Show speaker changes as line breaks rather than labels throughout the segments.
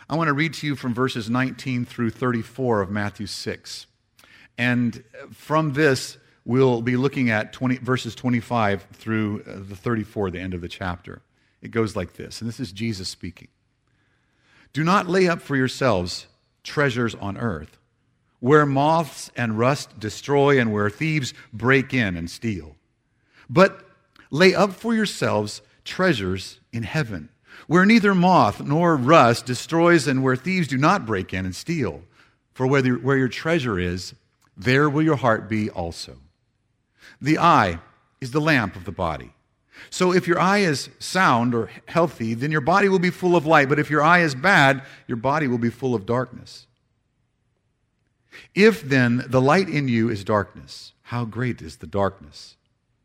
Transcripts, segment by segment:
I want to read to you from verses 19 through 34 of Matthew 6. And from this, we'll be looking at verses 25 through the 34, the end of the chapter. It goes like this, and this is Jesus speaking. Do not lay up for yourselves treasures on earth, where moths and rust destroy and where thieves break in and steal. But lay up for yourselves treasures in heaven, where neither moth nor rust destroys and where thieves do not break in and steal. For where your treasure is, there will your heart be also. The eye is the lamp of the body. So if your eye is sound or healthy, then your body will be full of light. But if your eye is bad, your body will be full of darkness. If then the light in you is darkness, how great is the darkness?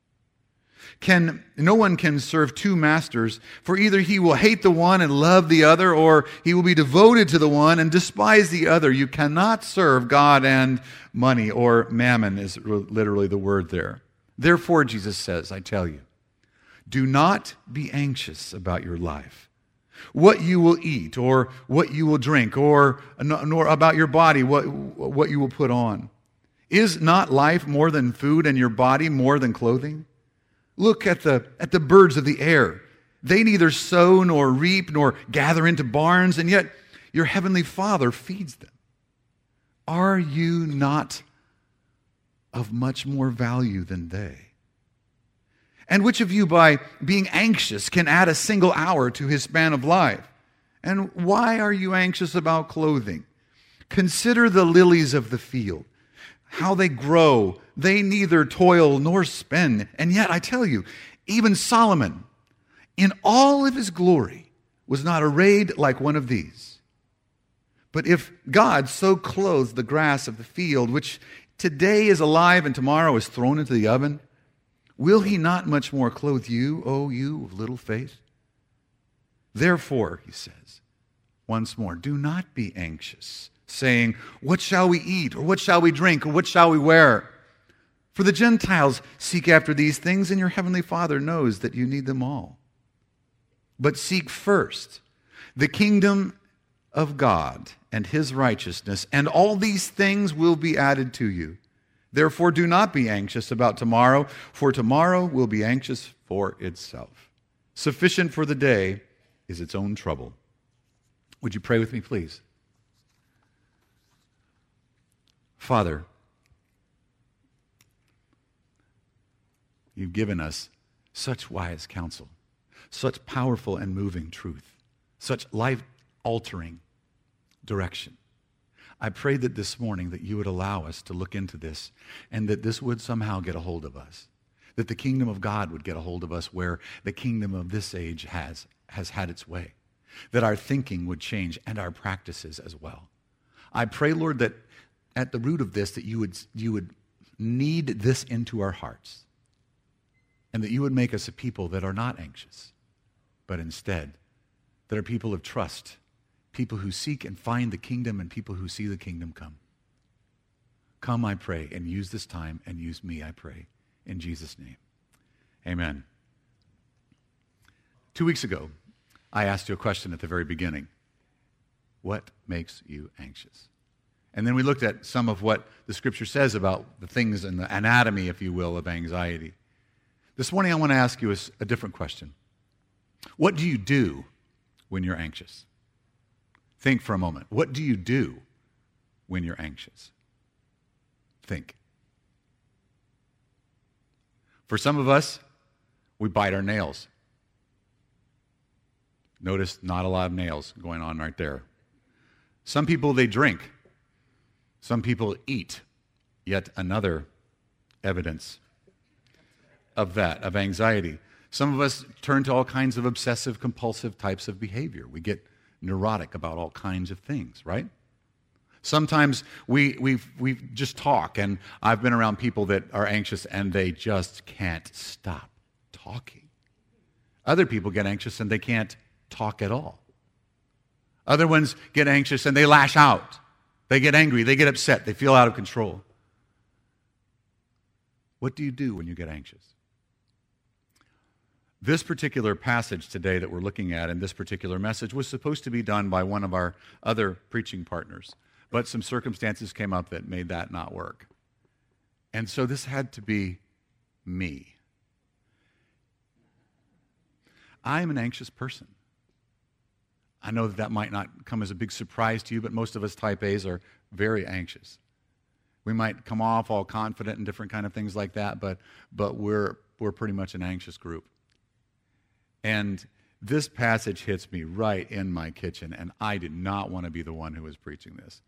No one can serve two masters, for either he will hate the one and love the other, or he will be devoted to the one and despise the other. You cannot serve God and money, or mammon is literally the word there. Therefore, Jesus says, I tell you, do not be anxious about your life, what you will eat, or what you will drink, nor about your body, what you will put on. Is not life more than food, and your body more than clothing? Look at the birds of the air. They neither sow nor reap nor gather into barns, and yet your heavenly Father feeds them. Are you not of much more value than they? And which of you, by being anxious, can add a single hour to his span of life? And why are you anxious about clothing? Consider the lilies of the field, how they grow. They neither toil nor spin. And yet, I tell you, even Solomon, in all of his glory, was not arrayed like one of these. But if God so clothes the grass of the field, which today is alive and tomorrow is thrown into the oven, will he not much more clothe you, O you of little faith? Therefore, he says, once more, do not be anxious, saying, what shall we eat, or what shall we drink, or what shall we wear? For the Gentiles seek after these things, and your heavenly Father knows that you need them all. But seek first the kingdom of God and his righteousness, and all these things will be added to you. Therefore, do not be anxious about tomorrow, for tomorrow will be anxious for itself. Sufficient for the day is its own trouble. Would you pray with me, please? Father, you've given us such wise counsel, such powerful and moving truth, such life-altering direction. I pray that this morning that you would allow us to look into this and that this would somehow get a hold of us, that the kingdom of God would get a hold of us where the kingdom of this age has had its way, that our thinking would change and our practices as well. I pray, Lord, that at the root of this, that you would knead this into our hearts, and that you would make us a people that are not anxious, but instead that are people of trust, people who seek and find the kingdom, and people who see the kingdom come. Come, I pray, and use this time, and use me, I pray, in Jesus' name. Amen. 2 weeks ago, I asked you a question at the very beginning. What makes you anxious? And then we looked at some of what the Scripture says about the things in the anatomy, if you will, of anxiety. This morning I want to ask you a different question. What do you do when you're anxious? Think for a moment. What do you do when you're anxious? Think. For some of us, we bite our nails. Notice not a lot of nails going on right there. Some people, they drink. Some people eat. Yet another evidence of that, of anxiety. Some of us turn to all kinds of obsessive, compulsive types of behavior. We get neurotic about all kinds of things, right? Sometimes we just talk, and I've been around people that are anxious and they just can't stop talking. Other people get anxious and they can't talk at all. Other ones get anxious and they lash out. They get angry, they get upset, they feel out of control. What do you do when you get anxious? This particular passage today that we're looking at and this particular message was supposed to be done by one of our other preaching partners, but some circumstances came up that made that not work. And so this had to be me. I'm an anxious person. I know that might not come as a big surprise to you, but most of us type A's are very anxious. We might come off all confident and different kind of things like that, but we're pretty much an anxious group. And this passage hits me right in my kitchen, and I did not want to be the one who was preaching this.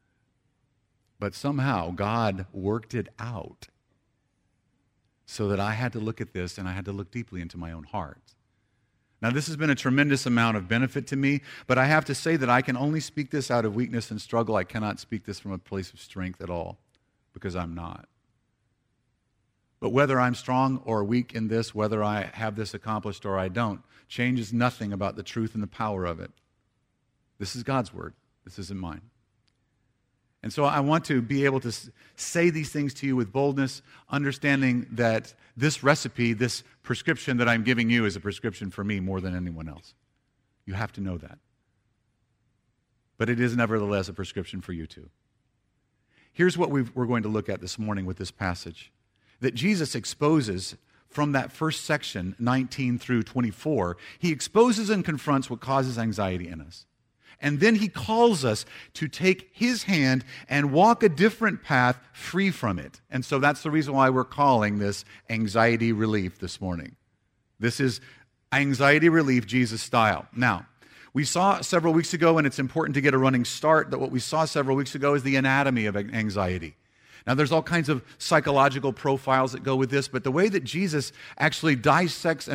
But somehow God worked it out so that I had to look at this and I had to look deeply into my own heart. Now, this has been a tremendous amount of benefit to me, but I have to say that I can only speak this out of weakness and struggle. I cannot speak this from a place of strength at all, because I'm not. But whether I'm strong or weak in this, whether I have this accomplished or I don't, changes nothing about the truth and the power of it. This is God's word. This isn't mine. And so I want to be able to say these things to you with boldness, understanding that this recipe, this prescription that I'm giving you is a prescription for me more than anyone else. You have to know that. But it is nevertheless a prescription for you too. Here's what we're going to look at this morning with this passage that Jesus exposes from that first section, 19 through 24. He exposes and confronts what causes anxiety in us. And then he calls us to take his hand and walk a different path free from it. And so that's the reason why we're calling this anxiety relief this morning. This is anxiety relief Jesus style. Now, we saw several weeks ago, and it's important to get a running start, that what we saw several weeks ago is the anatomy of anxiety. Now, there's all kinds of psychological profiles that go with this, but the way that Jesus actually dissects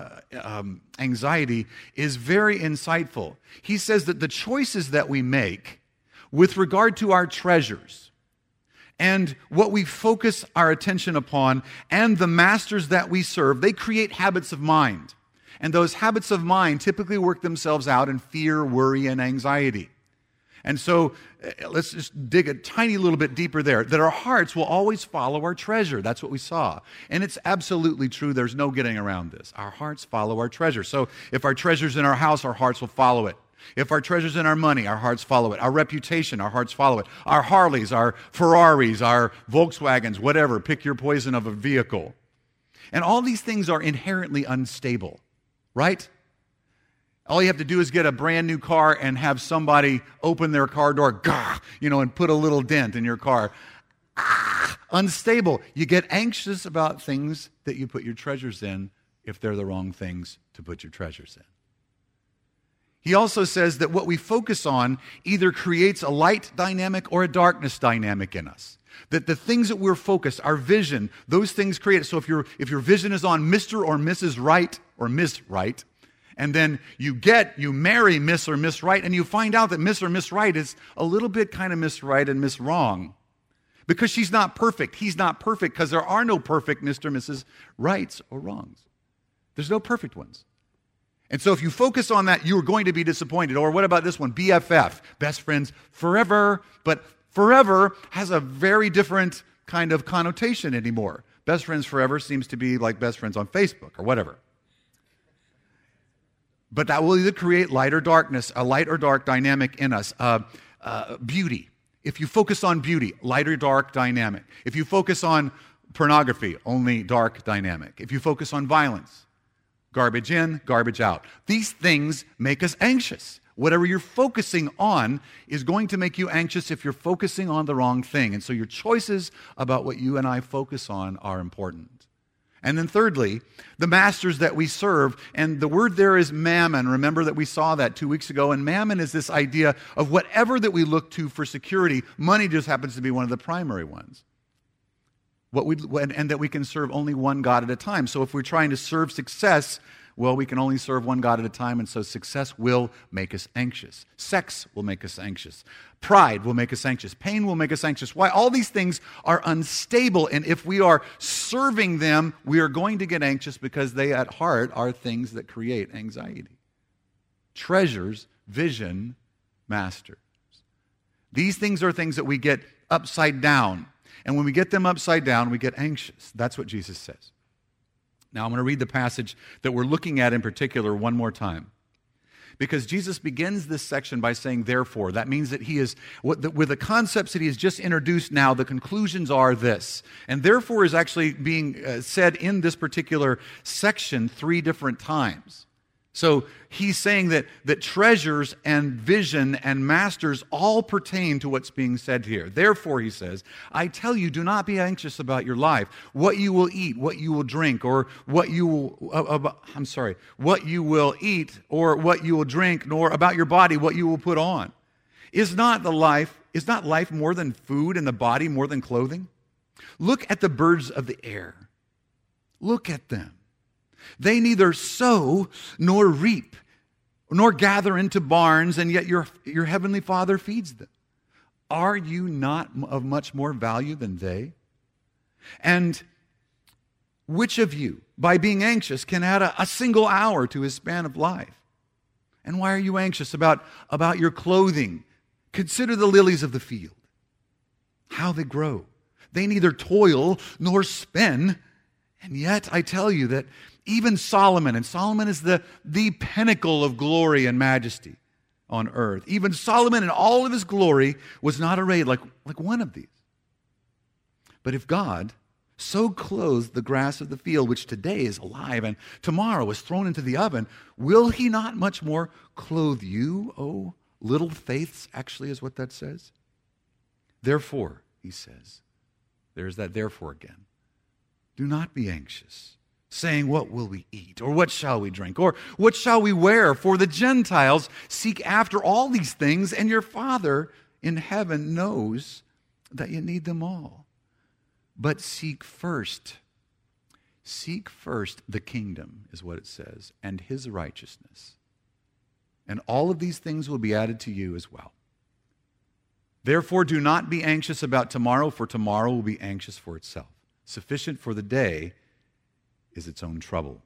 anxiety is very insightful. He says that the choices that we make with regard to our treasures and what we focus our attention upon and the masters that we serve, they create habits of mind. And those habits of mind typically work themselves out in fear, worry, and anxiety. And so let's just dig a tiny little bit deeper there, that our hearts will always follow our treasure. That's what we saw. And it's absolutely true. There's no getting around this. Our hearts follow our treasure. So if our treasure's in our house, our hearts will follow it. If our treasure's in our money, our hearts follow it. Our reputation, our hearts follow it. Our Harleys, our Ferraris, our Volkswagens, whatever, pick your poison of a vehicle. And all these things are inherently unstable, right? All you have to do is get a brand new car and have somebody open their car door, and put a little dent in your car. Unstable. You get anxious about things that you put your treasures in if they're the wrong things to put your treasures in. He also says that what we focus on either creates a light dynamic or a darkness dynamic in us. That the things that we're focused, our vision, those things create it. So if your vision is on Mr. or Mrs. Right or Miss Right, and then you marry Miss or Miss Right, and you find out that Miss or Miss Right is a little bit kind of Miss Right and Miss Wrong. Because she's not perfect. He's not perfect, because there are no perfect Mr. or Mrs. Rights or Wrongs. There's no perfect ones. And so if you focus on that, you're going to be disappointed. Or what about this one? BFF, best friends forever. But forever has a very different kind of connotation anymore. Best friends forever seems to be like best friends on Facebook or whatever. But that will either create light or darkness, a light or dark dynamic in us. Beauty. If you focus on beauty, light or dark dynamic. If you focus on pornography, only dark dynamic. If you focus on violence, garbage in, garbage out. These things make us anxious. Whatever you're focusing on is going to make you anxious if you're focusing on the wrong thing. And so your choices about what you and I focus on are important. And then thirdly, the masters that we serve, and the word there is mammon. Remember that we saw that 2 weeks ago, and mammon is this idea of whatever that we look to for security. Money just happens to be one of the primary ones. And that we can serve only one God at a time. So if we're trying to serve success, well, we can only serve one God at a time, and so success will make us anxious. Sex will make us anxious. Pride will make us anxious. Pain will make us anxious. Why? All these things are unstable, and if we are serving them, we are going to get anxious because they at heart are things that create anxiety. Treasures, vision, masters. These things are things that we get upside down, and when we get them upside down, we get anxious. That's what Jesus says. Now, I'm going to read the passage that we're looking at in particular one more time. Because Jesus begins this section by saying, therefore. That means that he is, with the concepts that he has just introduced now, the conclusions are this. And therefore is actually being said in this particular section 3 different times. So he's saying that treasures and vision and masters all pertain to what's being said here. Therefore, he says, I tell you, do not be anxious about your life, what you will eat, what you will drink, or what you will, what you will eat or what you will drink, nor about your body, what you will put on. Is not life more than food and the body more than clothing? Look at the birds of the air. Look at them. They neither sow nor reap, nor gather into barns, and yet your heavenly Father feeds them. Are you not of much more value than they? And which of you, by being anxious, can add a single hour to his span of life? And why are you anxious about your clothing? Consider the lilies of the field, how they grow. They neither toil nor spin, and yet I tell you that even Solomon, and Solomon is the pinnacle of glory and majesty on earth. Even Solomon in all of his glory was not arrayed like one of these. But if God so clothes the grass of the field, which today is alive and tomorrow is thrown into the oven, will he not much more clothe you, O little faiths, actually is what that says? Therefore, he says, there's that therefore again. Do not be anxious, saying, what will we eat? Or what shall we drink? Or what shall we wear? For the Gentiles seek after all these things, and your Father in heaven knows that you need them all. But seek first the kingdom, is what it says, and his righteousness. And all of these things will be added to you as well. Therefore, do not be anxious about tomorrow, for tomorrow will be anxious for itself. Sufficient for the day is its own trouble.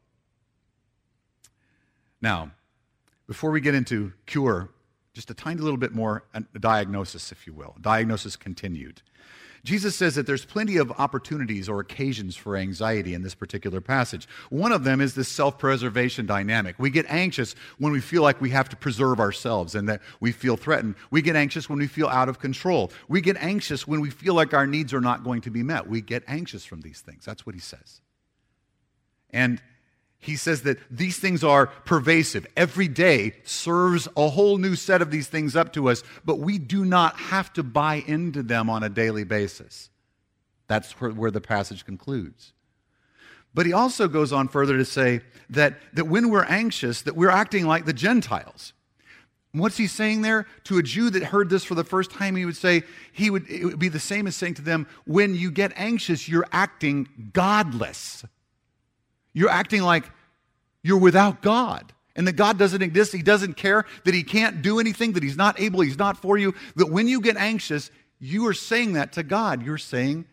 Now, before we get into cure, just a tiny little bit more, a diagnosis, if you will. Diagnosis continued. Jesus says that there's plenty of opportunities or occasions for anxiety in this particular passage. One of them is this self-preservation dynamic. We get anxious when we feel like we have to preserve ourselves and that we feel threatened. We get anxious when we feel out of control. We get anxious when we feel like our needs are not going to be met. We get anxious from these things. That's what he says. And he says that these things are pervasive. Every day serves a whole new set of these things up to us, but we do not have to buy into them on a daily basis. That's where the passage concludes. But he also goes on further to say that when we're anxious, that we're acting like the Gentiles. What's he saying there? To a Jew that heard this for the first time, he would say, it would be the same as saying to them, when you get anxious, you're acting godless. You're acting like you're without God and that God doesn't exist. He doesn't care, that he can't do anything, that he's not able, he's not for you. That when you get anxious, you are saying that to God. You're saying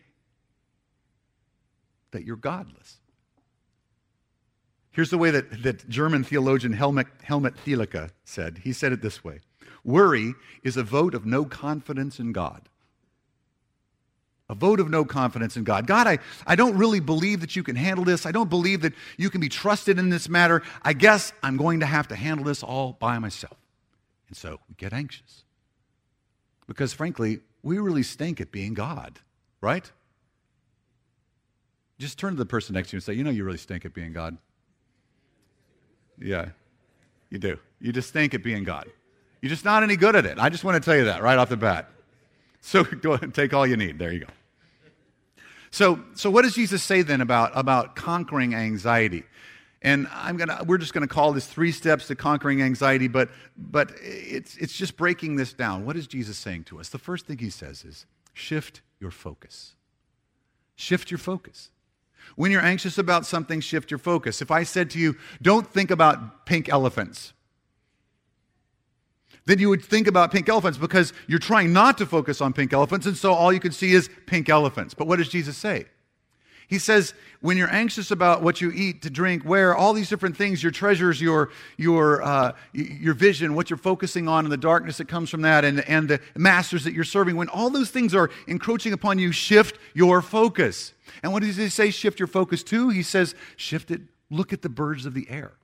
that you're godless. Here's the way that German theologian Helmut Thielicke said. He said it this way: worry is a vote of no confidence in God. A vote of no confidence in God. God, I don't really believe that you can handle this. I don't believe that you can be trusted in this matter. I guess I'm going to have to handle this all by myself. And so we get anxious. Because frankly, we really stink at being God, right? Just turn to the person next to you and say, you know you really stink at being God. Yeah, you do. You just stink at being God. You're just not any good at it. I just want to tell you that right off the bat. So go ahead and take all you need. There you go. So what does Jesus say then about conquering anxiety? And we're just gonna call this 3 steps to conquering anxiety, but it's just breaking this down. What is Jesus saying to us? The first thing he says is shift your focus. Shift your focus. When you're anxious about something, shift your focus. If I said to you, don't think about pink elephants, then you would think about pink elephants because you're trying not to focus on pink elephants, and so all you can see is pink elephants. But what does Jesus say? He says, when you're anxious about what you eat, to drink, wear, all these different things, your treasures, your vision, what you're focusing on, and the darkness that comes from that, and the masters that you're serving, when all those things are encroaching upon you, shift your focus. And what does he say shift your focus to? He says, shift it, look at the birds of the air.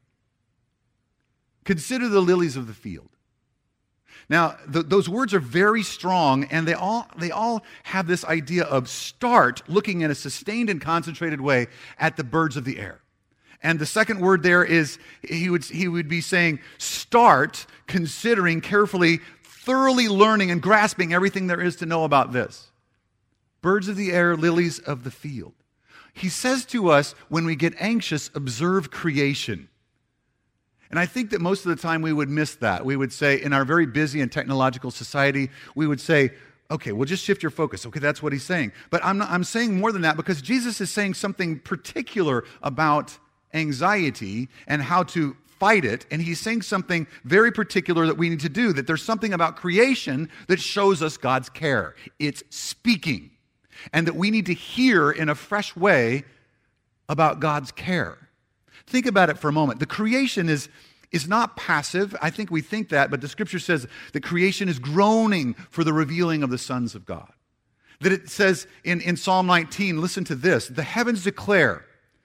Consider the lilies of the field. Now, those words are very strong, and they all have this idea of start looking in a sustained and concentrated way at the birds of the air. And the second word there is, he would be saying, start considering carefully, thoroughly learning and grasping everything there is to know about this. Birds of the air, lilies of the field. He says to us, when we get anxious, observe creation. And I think that most of the time we would miss that. We would say, in our very busy and technological society, we would say, okay, well, just shift your focus. Okay, that's what he's saying. But I'm saying more than that, because Jesus is saying something particular about anxiety and how to fight it. And he's saying something very particular that we need to do, that there's something about creation that shows us God's care. It's speaking. And that we need to hear in a fresh way about God's care. Think about it for a moment. The creation is not passive. I think we think that, but the Scripture says that creation is groaning for the revealing of the sons of God. That it says in Psalm 19, listen to this, the heavens declare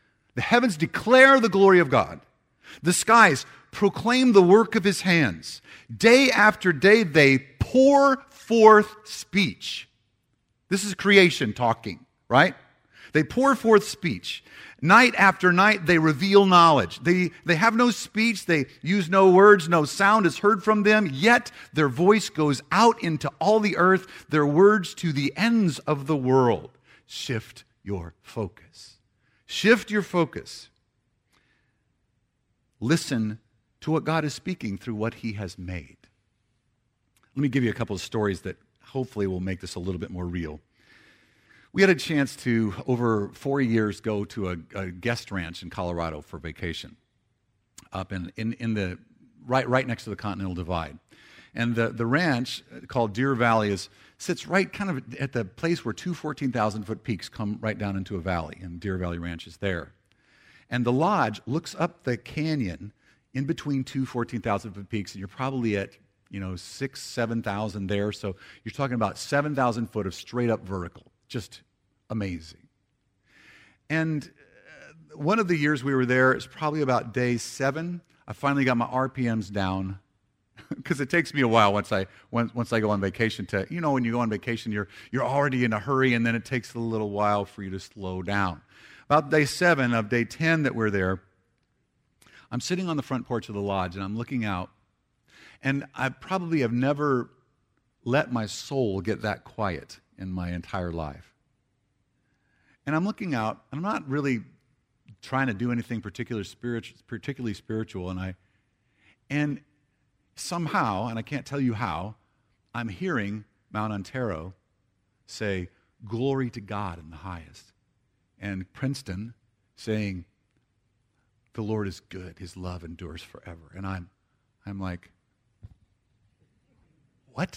the glory of God. The skies proclaim the work of his hands. Day after day they pour forth speech. This is creation talking, right? They pour forth speech. Night after night, they reveal knowledge. They have no speech. They use no words. No sound is heard from them. Yet their voice goes out into all the earth, their words to the ends of the world. Shift your focus. Shift your focus. Listen to what God is speaking through what he has made. Let me give you a couple of stories that hopefully will make this a little bit more real. We had a chance to, over 4 years, go to a guest ranch in Colorado for vacation, up in the right next to the Continental Divide. And the ranch, called Deer Valley, sits right kind of at the place where two 14,000-foot peaks come right down into a valley, and Deer Valley Ranch is there. And the lodge looks up the canyon in between two 14,000-foot peaks, and you're probably at 6,000, 7,000 there. So you're talking about 7,000 foot of straight up vertical. Just amazing. And one of the years we were there, it's probably about day 7. I finally got my RPMs down because it takes me a while once I go on vacation to, when you go on vacation, you're already in a hurry, and then it takes a little while for you to slow down. About day 7 of day 10 that we're there, I'm sitting on the front porch of the lodge, and I'm looking out, and I probably have never let my soul get that quiet in my entire life. And I'm looking out, and I'm not really trying to do anything particularly spiritual, and somehow, and I can't tell you how, I'm hearing Mount Antero say, "Glory to God in the highest," and Princeton saying, "The Lord is good; His love endures forever." And I'm like, what?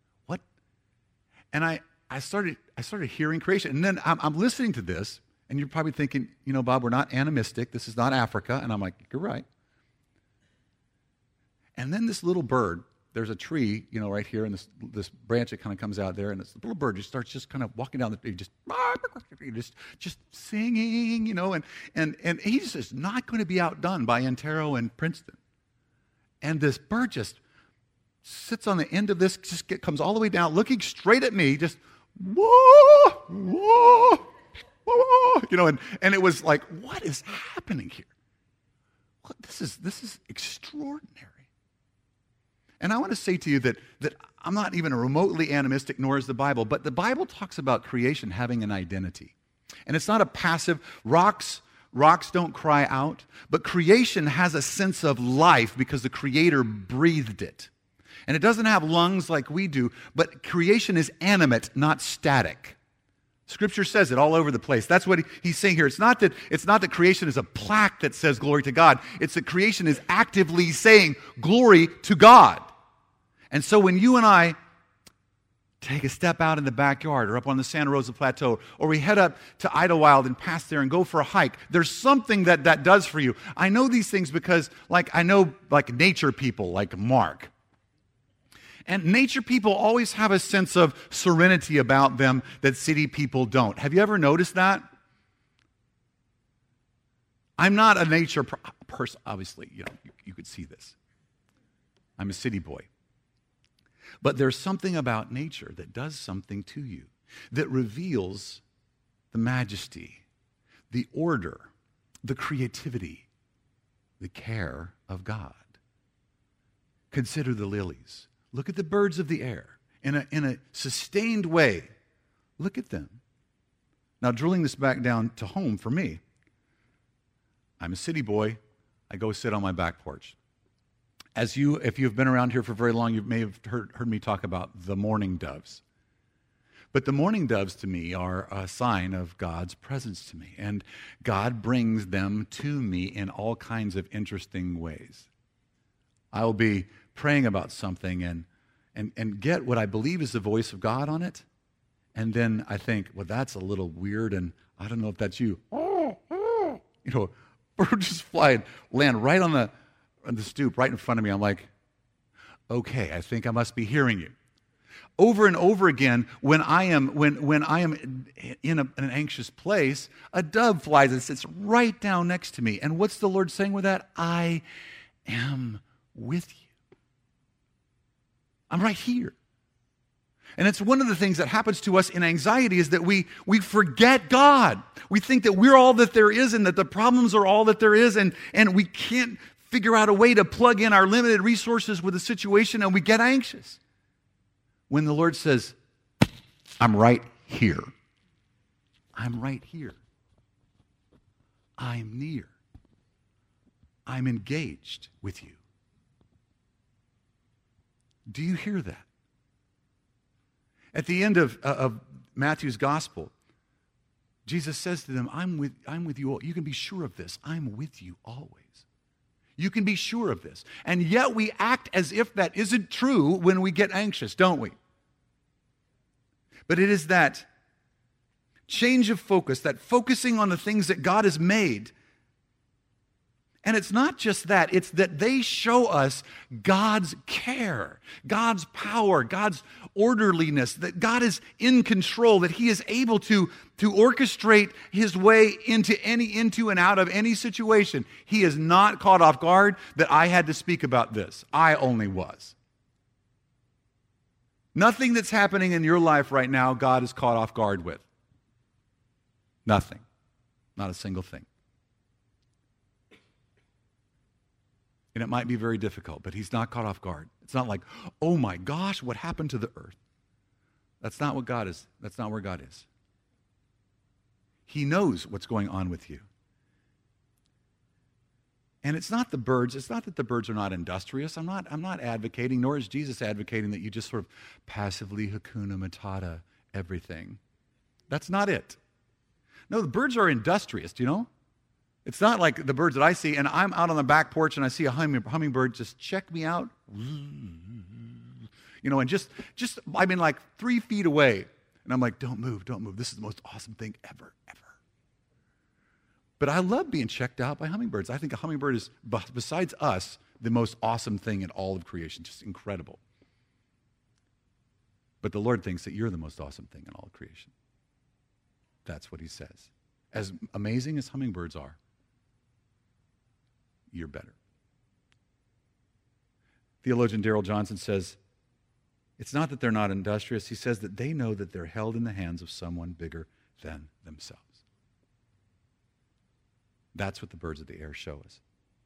And I started hearing creation. And then I'm listening to this, and you're probably thinking, Bob, we're not animistic. This is not Africa. And I'm like, you're right. And then this little bird, there's a tree, right here, and this branch that kind of comes out there, and this little bird just starts just kind of walking down the tree, just singing, and he's just not going to be outdone by Antero and Princeton. And this bird just sits on the end of this, comes all the way down, looking straight at me, just, whoa, whoa, whoa, and it was like, what is happening here? Well, this is extraordinary. And I want to say to you that I'm not even remotely animistic, nor is the Bible, but the Bible talks about creation having an identity. And it's not a passive, rocks don't cry out, but creation has a sense of life because the Creator breathed it. And it doesn't have lungs like we do, but creation is animate, not static. Scripture says it all over the place. That's what he's saying here. It's not that creation is a plaque that says glory to God. It's that creation is actively saying glory to God. And so when you and I take a step out in the backyard or up on the Santa Rosa Plateau, or we head up to Idlewild and pass there and go for a hike. There's something that does for you. I know these things because I know nature people like Mark. And nature people always have a sense of serenity about them that city people don't. Have you ever noticed that? I'm not a nature person. Obviously, you could see this. I'm a city boy. But there's something about nature that does something to you, that reveals the majesty, the order, the creativity, the care of God. Consider the lilies. Look at the birds of the air in a sustained way. Look at them. Now, drilling this back down to home for me, I'm a city boy. I go sit on my back porch. If you've been around here for very long, you may have heard me talk about the mourning doves. But the mourning doves to me are a sign of God's presence to me. And God brings them to me in all kinds of interesting ways. I will be praying about something and get what I believe is the voice of God on it. And then I think, well, that's a little weird, and I don't know if that's you. Bird just fly and land right on the stoop, right in front of me. I'm like, okay, I think I must be hearing you. Over and over again, when I am in an anxious place, a dove flies and sits right down next to me. And what's the Lord saying with that? I am with you. I'm right here. And it's one of the things that happens to us in anxiety is that we forget God. We think that we're all that there is and that the problems are all that there is, and we can't figure out a way to plug in our limited resources with the situation, and we get anxious. When the Lord says, I'm right here. I'm right here. I'm near. I'm engaged with you. Do you hear that? At the end of Matthew's gospel, Jesus says to them, I'm with you all. You can be sure of this. I'm with you always. You can be sure of this. And yet we act as if that isn't true when we get anxious, don't we? But it is that change of focus, that focusing on the things that God has made. And it's not just that, it's that they show us God's care, God's power, God's orderliness, that God is in control, that He is able to orchestrate His way into and out of any situation. He is not caught off guard that I had to speak about this. I only was. Nothing that's happening in your life right now, God is caught off guard with. Nothing. Not a single thing. And it might be very difficult, but He's not caught off guard. It's not like, oh my gosh, what happened to the earth? That's not what God is. That's not where God is. He knows what's going on with you. And it's not the birds. It's not that the birds are not industrious. I'm not advocating, nor is Jesus advocating that you just sort of passively Hakuna Matata everything. That's not it. No, the birds are industrious, do you know? It's not like the birds that I see, and I'm out on the back porch and I see a hummingbird just check me out. And just I mean like 3 feet away. And I'm like, don't move. This is the most awesome thing ever. But I love being checked out by hummingbirds. I think a hummingbird is, besides us, the most awesome thing in all of creation. Just incredible. But the Lord thinks that you're the most awesome thing in all of creation. That's what He says. As amazing as hummingbirds are, you're better. Theologian Darrell Johnson says, it's not that they're not industrious. He says that they know that they're held in the hands of someone bigger than themselves. That's what the birds of the air show us.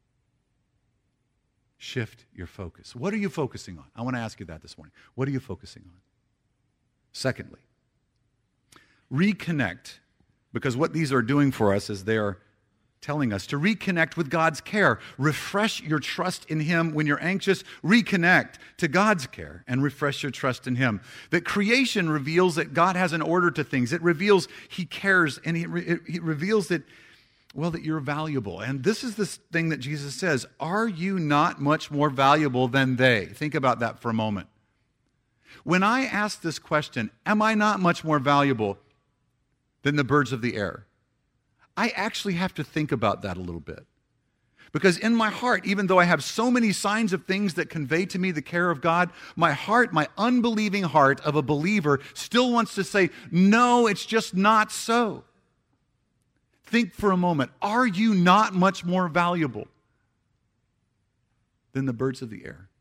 Shift your focus. What are you focusing on? I want to ask you that this morning. What are you focusing on? Secondly, reconnect, because what these are doing for us is they are telling us to reconnect with God's care. Refresh your trust in Him when you're anxious. Reconnect to God's care and refresh your trust in Him. That creation reveals that God has an order to things. It reveals He cares, and it reveals that, well, that you're valuable. And this is this thing that Jesus says, are you not much more valuable than they? Think about that for a moment. When I ask this question, am I not much more valuable than the birds of the air? I actually have to think about that a little bit. Because in my heart, even though I have so many signs of things that convey to me the care of God, my heart, my unbelieving heart of a believer still wants to say, no, it's just not so. Think for a moment, are you not much more valuable than the birds of the air?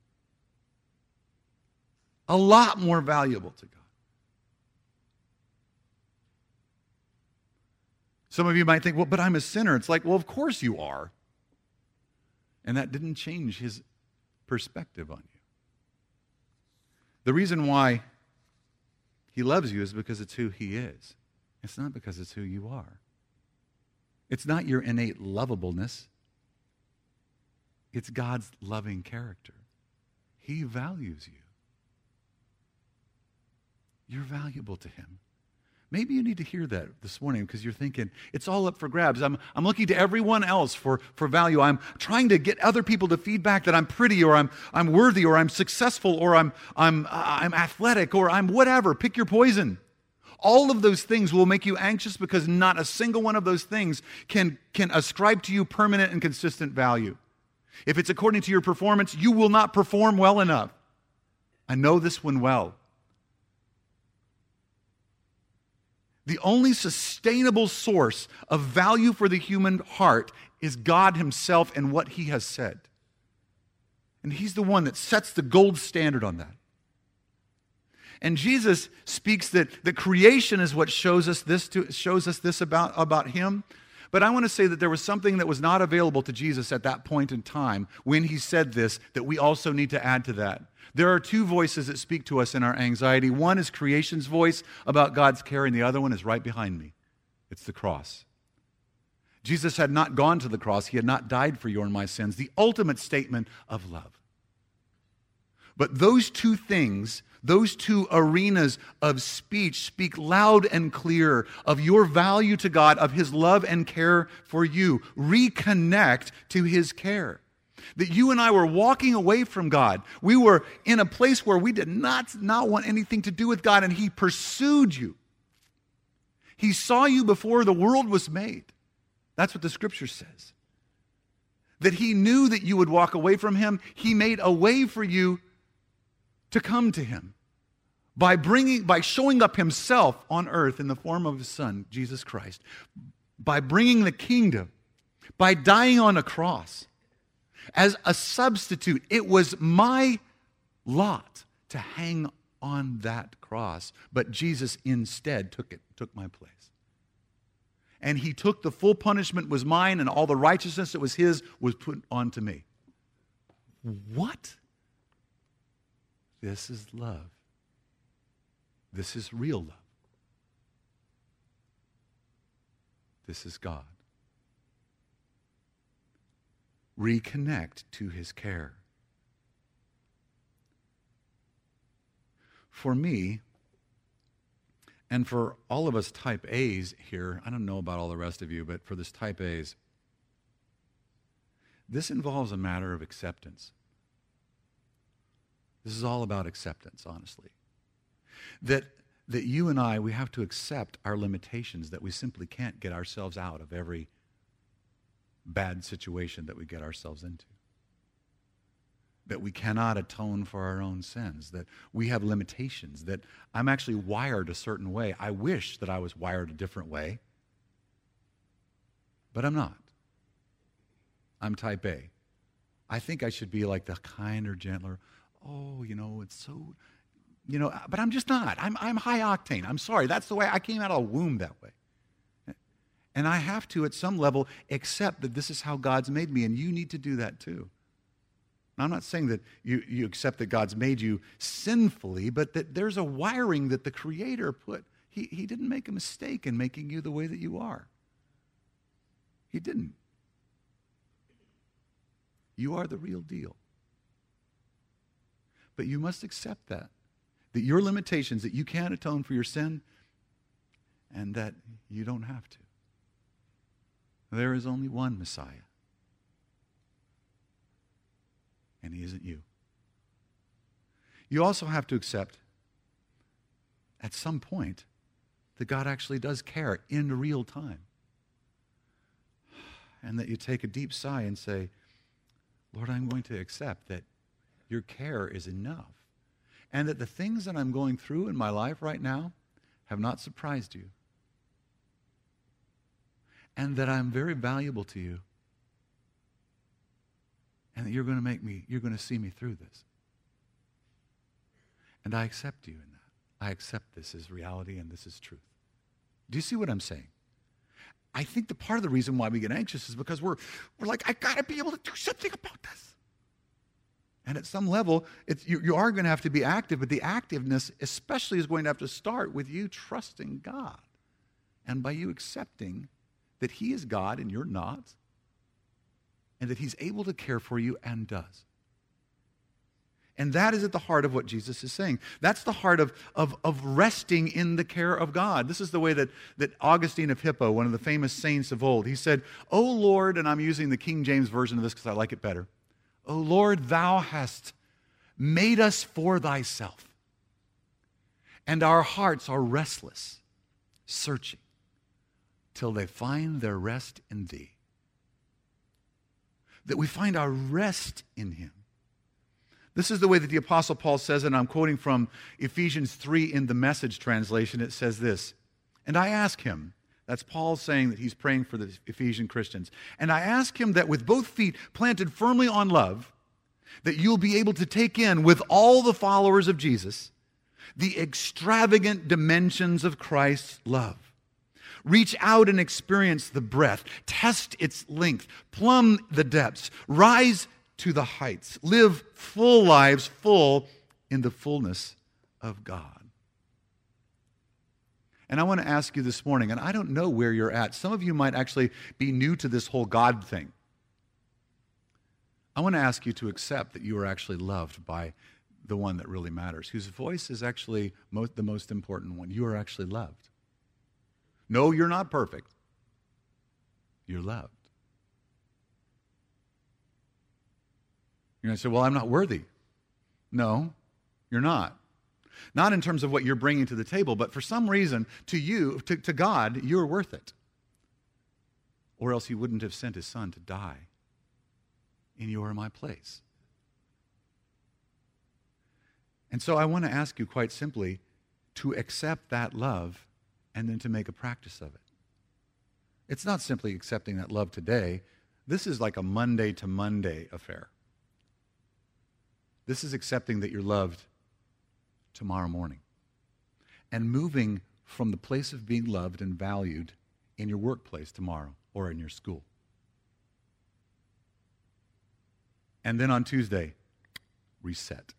A lot more valuable to God. Some of you might think, well, but I'm a sinner. It's like, well, of course you are. And that didn't change his perspective on you. The reason why he loves you is because it's who he is. It's not because it's who you are. It's not your innate lovableness. It's God's loving character. He values you. You're valuable to him. Maybe you need to hear that this morning because you're thinking, it's all up for grabs. I'm looking to everyone else for value. I'm trying to get other people to feedback that I'm pretty or I'm worthy or I'm successful or I'm athletic or I'm whatever. Pick your poison. All of those things will make you anxious because not a single one of those things can ascribe to you permanent and consistent value. If it's according to your performance, you will not perform well enough. I know this one well. The only sustainable source of value for the human heart is God himself and what he has said. And he's the one that sets the gold standard on that. And Jesus speaks that the creation is what shows us this about him. But I want to say that there was something that was not available to Jesus at that point in time when he said this that we also need to add to that. There are two voices that speak to us in our anxiety. One is creation's voice about God's care, and the other one is right behind me. It's the cross. Jesus had not gone to the cross. He had not died for your and my sins. The ultimate statement of love. But those two things, those two arenas of speech speak loud and clear of your value to God, of his love and care for you. Reconnect to his care. That you and I were walking away from God. We were in a place where we did not want anything to do with God, and he pursued you. He saw you before the world was made. That's what the scripture says. That he knew that you would walk away from him. He made a way for you to come to him by showing up himself on earth in the form of his son, Jesus Christ, by bringing the kingdom, by dying on a cross. As a substitute, it was my lot to hang on that cross, but Jesus instead took my place. And he took the full punishment was mine, and all the righteousness that was his was put onto me. What? This is love. This is real love. This is God. Reconnect to his care. For me, and for all of us type A's here, I don't know about all the rest of you, but for this type A's, this involves a matter of acceptance. This is all about acceptance, honestly. That you and I, we have to accept our limitations, that we simply can't get ourselves out of every bad situation that we get ourselves into. That we cannot atone for our own sins, that we have limitations, that I'm actually wired a certain way. I wish that I was wired a different way, but I'm not. I'm type A. I think I should be like the kinder, gentler, it's so, but I'm just not. I'm high octane. I'm sorry. That's the way I came out of the womb that way. And I have to, at some level, accept that this is how God's made me, and you need to do that too. Now, I'm not saying that you accept that God's made you sinfully, but that there's a wiring that the Creator put. He didn't make a mistake in making you the way that you are. He didn't. You are the real deal. But you must accept that your limitations, that you can't atone for your sin, and that you don't have to. There is only one Messiah. And he isn't you. you also have to accept at some point that God actually does care in real time. And that you take a deep sigh and say, Lord, I'm going to accept that your care is enough. And that the things that I'm going through in my life right now have not surprised you. And that I'm very valuable to you. And that you're going to see me through this. And I accept you in that. I accept this as reality and this is truth. Do you see what I'm saying? I think the part of the reason why we get anxious is because we're like, I got to be able to do something about this. And at some level, you are going to have to be active, but the activeness especially is going to have to start with you trusting God. And by you accepting that He is God and you're not, and that He's able to care for you and does. And that is at the heart of what Jesus is saying. That's the heart of resting in the care of God. This is the way that Augustine of Hippo, one of the famous saints of old, he said, O Lord, and I'm using the King James version of this because I like it better. O Lord, thou hast made us for thyself, and our hearts are restless, searching, till they find their rest in thee. That we find our rest in Him. This is the way that the Apostle Paul says, and I'm quoting from Ephesians 3 in the Message translation. It says this, and I ask him, that's Paul saying that he's praying for the Ephesian Christians, and I ask him that with both feet planted firmly on love, that you'll be able to take in with all the followers of Jesus the extravagant dimensions of Christ's love. Reach out and experience the breadth, test its length, plumb the depths, rise to the heights, live full lives full in the fullness of God. And I want to ask you this morning, and I don't know where you're at. Some of you might actually be new to this whole God thing. I want to ask you to accept that you are actually loved by the one that really matters, whose voice is actually the most important one. You are actually loved. No, you're not perfect. You're loved. You're going to say, well, I'm not worthy. No, you're not. Not in terms of what you're bringing to the table, but for some reason, to you, to God, you're worth it. Or else He wouldn't have sent His Son to die in your and my place. And so I want to ask you quite simply to accept that love and then to make a practice of it. It's not simply accepting that love today. This is like a Monday to Monday affair. This is accepting that you're loved tomorrow morning and moving from the place of being loved and valued in your workplace tomorrow or in your school. And then on Tuesday, reset.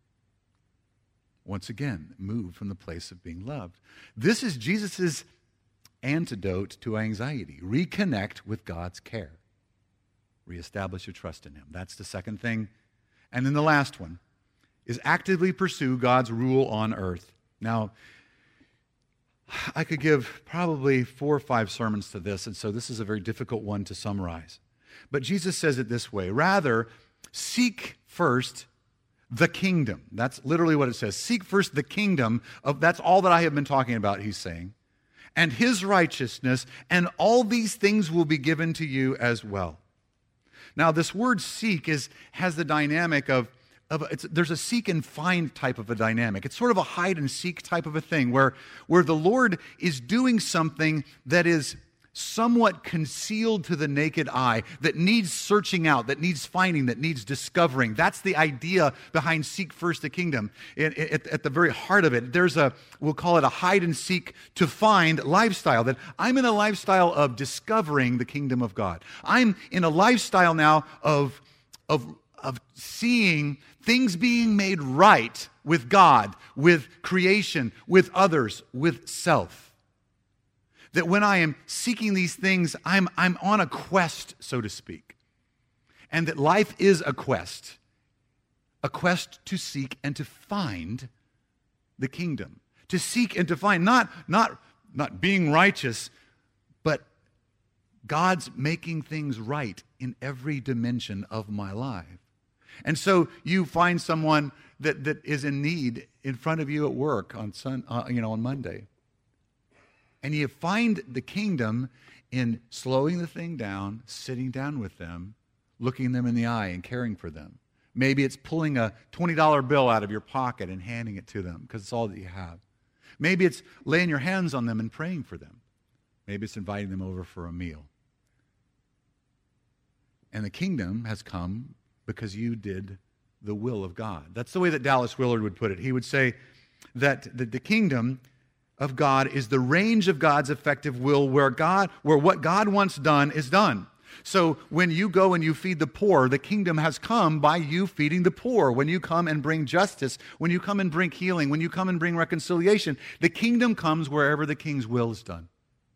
Once again, move from the place of being loved. This is Jesus' antidote to anxiety. Reconnect with God's care. Reestablish your trust in Him. That's the second thing. And then the last one is actively pursue God's rule on earth. Now, I could give probably 4 or 5 sermons to this, and so this is a very difficult one to summarize. But Jesus says it this way, rather, seek first the kingdom. That's literally what it says. Seek first the kingdom that's all that I have been talking about, He's saying, and His righteousness, and all these things will be given to you as well. Now, this word seek has the dynamic there's a seek and find type of a dynamic. It's sort of a hide and seek type of a thing where the Lord is doing something that is somewhat concealed to the naked eye, that needs searching out, that needs finding, that needs discovering. That's the idea behind seek first the kingdom. At the very heart of it, we'll call it a hide and seek to find lifestyle, that I'm in a lifestyle of discovering the kingdom of God. I'm in a lifestyle now of seeing things being made right with God, with creation, with others, with self. That when I am seeking these things, I'm on a quest, so to speak. And that life is a quest to seek and to find the kingdom. To seek and to find, not being righteous, but God's making things right in every dimension of my life. And so you find someone that is in need in front of you at work on on Monday. And you find the kingdom in slowing the thing down, sitting down with them, looking them in the eye and caring for them. Maybe it's pulling a $20 bill out of your pocket and handing it to them because it's all that you have. Maybe it's laying your hands on them and praying for them. Maybe it's inviting them over for a meal. And the kingdom has come because you did the will of God. That's the way that Dallas Willard would put it. He would say that the kingdom of God is the range of God's effective will where what God wants done is done. So when you go and you feed the poor, the kingdom has come by you feeding the poor. When you come and bring justice, when you come and bring healing, when you come and bring reconciliation, the kingdom comes wherever the king's will is done.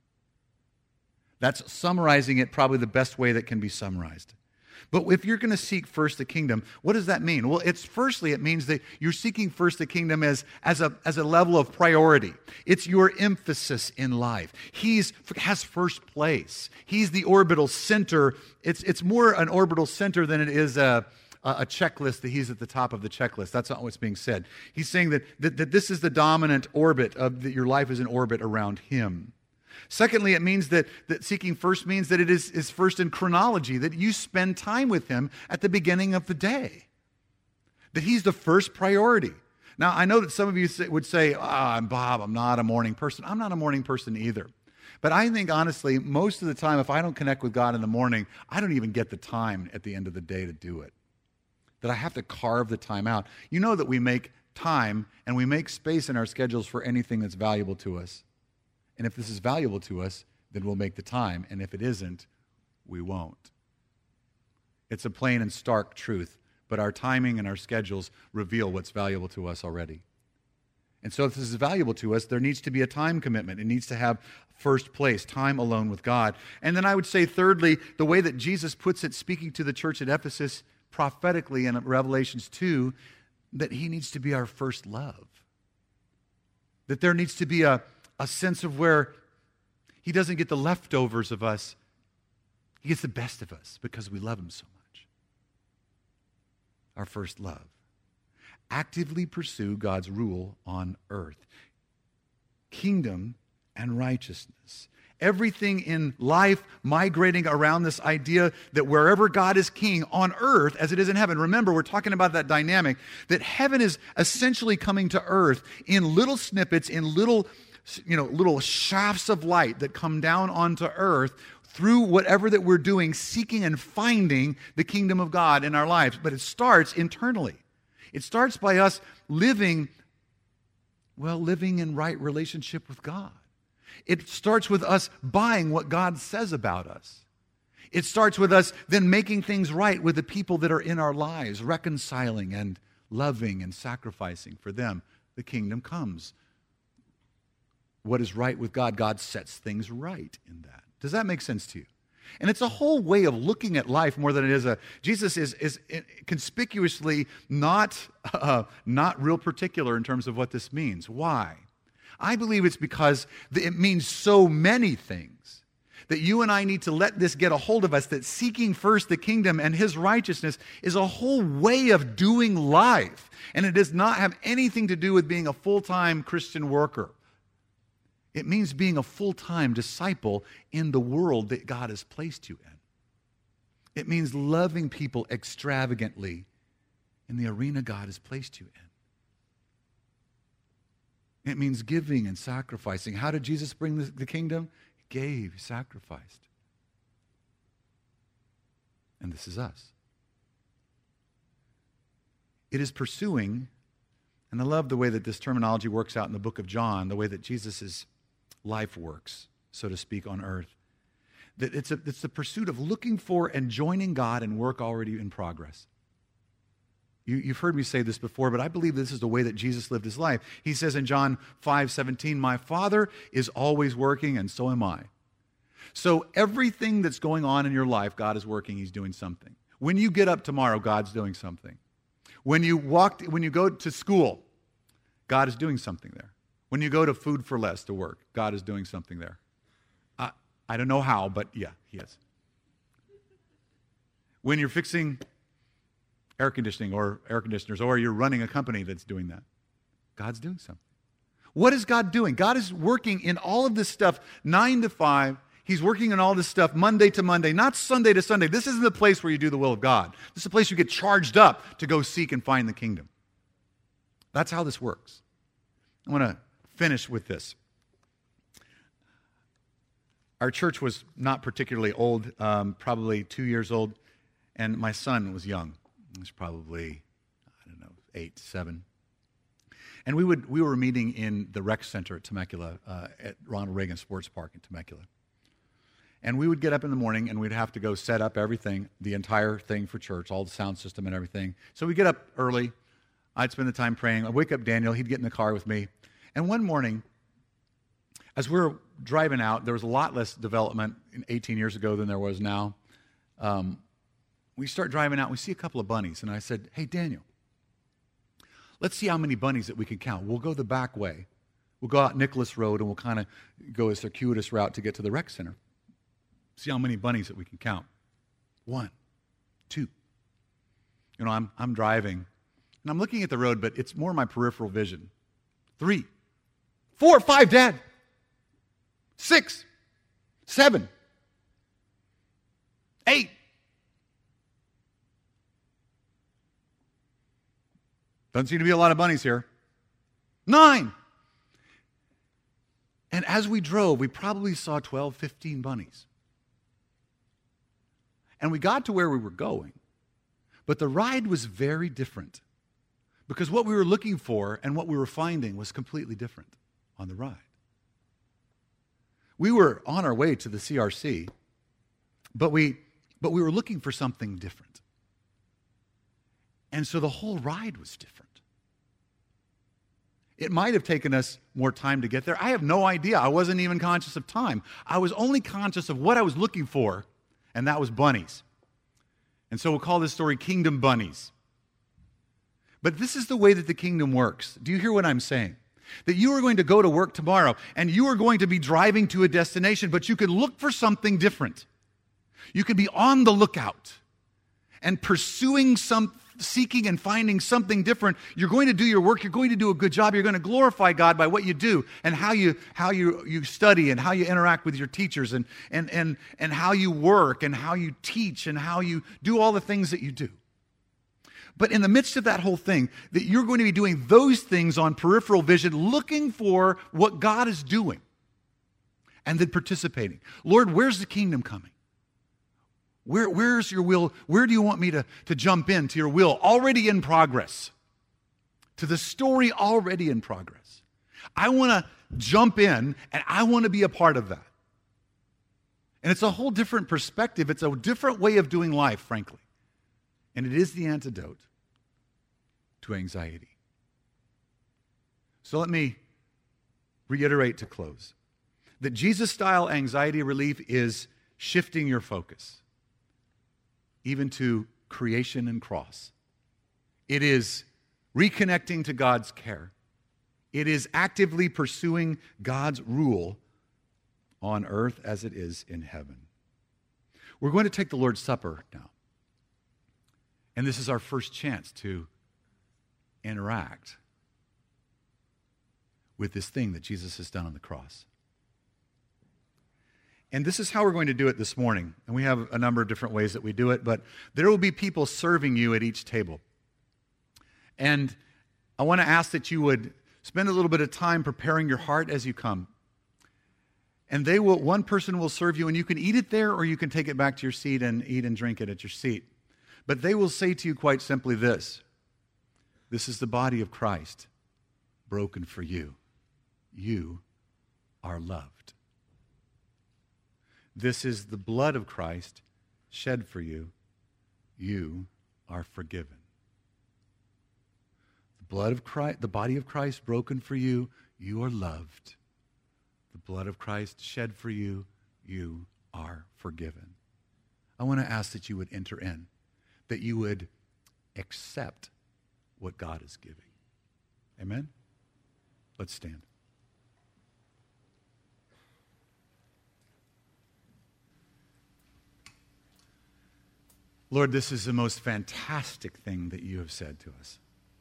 That's summarizing it probably the best way that can be summarized. But if you're going to seek first the kingdom, what does that mean? Well, it means that you're seeking first the kingdom as a level of priority. It's your emphasis in life. He has first place. He's the orbital center. It's more an orbital center than it is a checklist that he's at the top of the checklist. That's not what's being said. He's saying that this is the dominant orbit, that your life is in orbit around him. Secondly, it means that seeking first means that it is first in chronology, that you spend time with him at the beginning of the day, that he's the first priority. Now, I know that some of you would say, Bob, I'm not a morning person. I'm not a morning person either. But I think, honestly, most of the time, if I don't connect with God in the morning, I don't even get the time at the end of the day to do it, that I have to carve the time out. You know that we make time and we make space in our schedules for anything that's valuable to us. And if this is valuable to us, then we'll make the time. And if it isn't, we won't. It's a plain and stark truth, but our timing and our schedules reveal what's valuable to us already. And so if this is valuable to us, there needs to be a time commitment. It needs to have first place, time alone with God. And then I would say, thirdly, the way that Jesus puts it, speaking to the church at Ephesus prophetically in Revelations 2, that he needs to be our first love. That there needs to be a sense of where he doesn't get the leftovers of us. He gets the best of us because we love him so much. Our first love. Actively pursue God's rule on earth. Kingdom and righteousness. Everything in life migrating around this idea that wherever God is king on earth as it is in heaven. Remember, we're talking about that dynamic, that heaven is essentially coming to earth in little snippets, in little shafts of light that come down onto earth through whatever that we're doing, seeking and finding the kingdom of God in our lives. But it starts internally. It starts by us living in right relationship with God. It starts with us buying what God says about us. It starts with us then making things right with the people that are in our lives, reconciling and loving and sacrificing for them. The kingdom comes. What is right with God, God sets things right in that. Does that make sense to you? And it's a whole way of looking at life more than it is Jesus is conspicuously not real particular in terms of what this means. Why? I believe it's because it means so many things that you and I need to let this get a hold of us, that seeking first the kingdom and his righteousness is a whole way of doing life. And it does not have anything to do with being a full-time Christian worker. It means being a full-time disciple in the world that God has placed you in. It means loving people extravagantly in the arena God has placed you in. It means giving and sacrificing. How did Jesus bring the kingdom? He gave, he sacrificed. And this is us. It is pursuing, and I love the way that this terminology works out in the book of John, the way that Jesus' life works, so to speak, on earth. That it's the pursuit of looking for and joining God in work already in progress. You've heard me say this before, but I believe this is the way that Jesus lived his life. He says in John 5:17, "My Father is always working, and so am I." So everything that's going on in your life, God is working, he's doing something. When you get up tomorrow, God's doing something. When you go to school, God is doing something there. When you go to Food for Less to work, God is doing something there. I don't know how, but yeah, he is. When you're fixing air conditioning or air conditioners, or you're running a company that's doing that. God's doing something. What is God doing? God is working in all of this stuff 9 to 5. He's working on all this stuff Monday to Monday, not Sunday to Sunday. This isn't the place where you do the will of God. This is a place you get charged up to go seek and find the kingdom. That's how this works. I want to finish with this. Our church was not particularly old, probably 2 years old, and my son was young. He was probably, 8, 7. And we were meeting in the rec center at Temecula, at Ronald Reagan Sports Park in Temecula. And we would get up in the morning and we'd have to go set up everything, the entire thing for church, all the sound system and everything. So we'd get up early. I'd spend the time praying. I'd wake up Daniel. He'd get in the car with me. And one morning, as we were driving out, there was a lot less development 18 years ago than there was now. We start driving out. We see a couple of bunnies. And I said, hey, Daniel, let's see how many bunnies that we can count. We'll go the back way. We'll go out Nicholas Road and we'll kind of go a circuitous route to get to the rec center. See how many bunnies that we can count. 1, 2. I'm driving and I'm looking at the road, but it's more my peripheral vision. 3, 4, 5, Dad. 6, 7, 8. Doesn't seem to be a lot of bunnies here. 9. And as we drove, we probably saw 12, 15 bunnies. And we got to where we were going. But the ride was very different. Because what we were looking for and what we were finding was completely different on the ride. We were on our way to the CRC, but we were looking for something different. And so the whole ride was different. It might have taken us more time to get there. I have no idea. I wasn't even conscious of time. I was only conscious of what I was looking for, and that was bunnies. And so we'll call this story Kingdom Bunnies. But this is the way that the kingdom works. Do you hear what I'm saying? That you are going to go to work tomorrow, and you are going to be driving to a destination, but you can look for something different. You can be on the lookout and seeking and finding something different. You're going to do your work. You're going to do a good job. You're going to glorify God by what you do and how you study and how you interact with your teachers and how you work and how you teach and how you do all the things that you do. But in the midst of that whole thing, that you're going to be doing those things on peripheral vision, looking for what God is doing and then participating. Lord, where's the kingdom coming? Where's your will? Where do you want me to jump into your will? Already in progress. To the story already in progress. I want to jump in and I want to be a part of that. And it's a whole different perspective. It's a different way of doing life, frankly. And it is the antidote to anxiety. So let me reiterate to close that Jesus-style anxiety relief is shifting your focus, even to creation and cross. It is reconnecting to God's care. It is actively pursuing God's rule on earth as it is in heaven. We're going to take the Lord's Supper now. And this is our first chance to interact with this thing that Jesus has done on the cross. And this is how we're going to do it this morning. And we have a number of different ways that we do it, but there will be people serving you at each table. And I want to ask that you would spend a little bit of time preparing your heart as you come. And one person will serve you, and you can eat it there, or you can take it back to your seat and eat and drink it at your seat. But they will say to you quite simply this: this is the body of Christ, broken for you. You are loved. This is the blood of Christ, shed for you. You are forgiven. The blood of Christ, the body of Christ, broken for you. You are loved. The blood of Christ, shed for you. You are forgiven. I want to ask that you would enter in, that you would accept what God is giving. Amen? Let's stand. Lord, this is the most fantastic thing that you have said to us.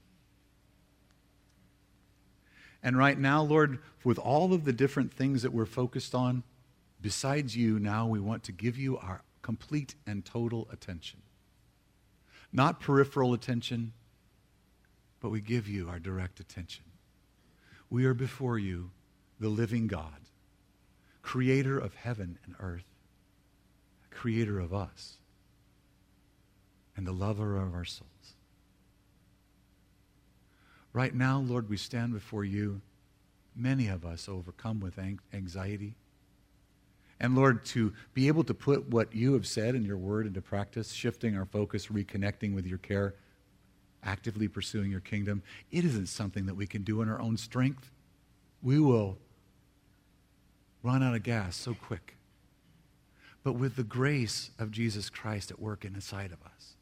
And right now, Lord, with all of the different things that we're focused on, besides you, now we want to give you our complete and total attention. Not peripheral attention, but we give you our direct attention. We are before you, the living God, creator of heaven and earth, creator of us, and the lover of our souls. Right now, Lord, we stand before you, many of us overcome with anxiety. And Lord, to be able to put what you have said in your word into practice, shifting our focus, reconnecting with your care, actively pursuing your kingdom, it isn't something that we can do in our own strength. We will run out of gas so quick. But with the grace of Jesus Christ at work inside of us,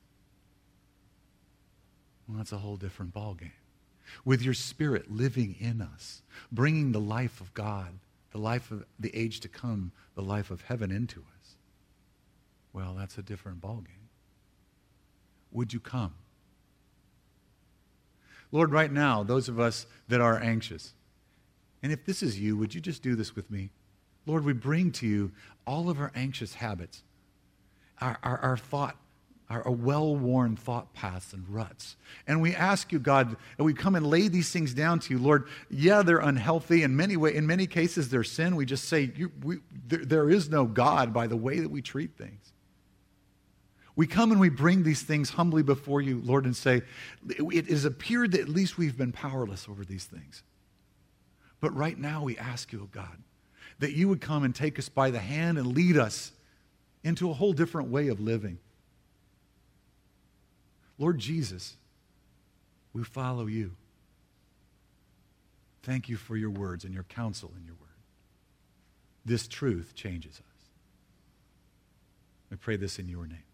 well, that's a whole different ballgame. With your Spirit living in us, bringing the life of God, the life of the age to come, the life of heaven into us, well, that's a different ballgame. Would you come? Lord, right now, those of us that are anxious, and if this is you, would you just do this with me? Lord, we bring to you all of our anxious habits, our thought, our well-worn thought paths and ruts. And we ask you, God, and we come and lay these things down to you. Lord, yeah, they're unhealthy. In many cases, they're sin. We just say, there is no God by the way that we treat things. We come and we bring these things humbly before you, Lord, and say, it has appeared that at least we've been powerless over these things. But right now we ask you, oh God, that you would come and take us by the hand and lead us into a whole different way of living. Lord Jesus, we follow you. Thank you for your words and your counsel in your word. This truth changes us. I pray this in your name.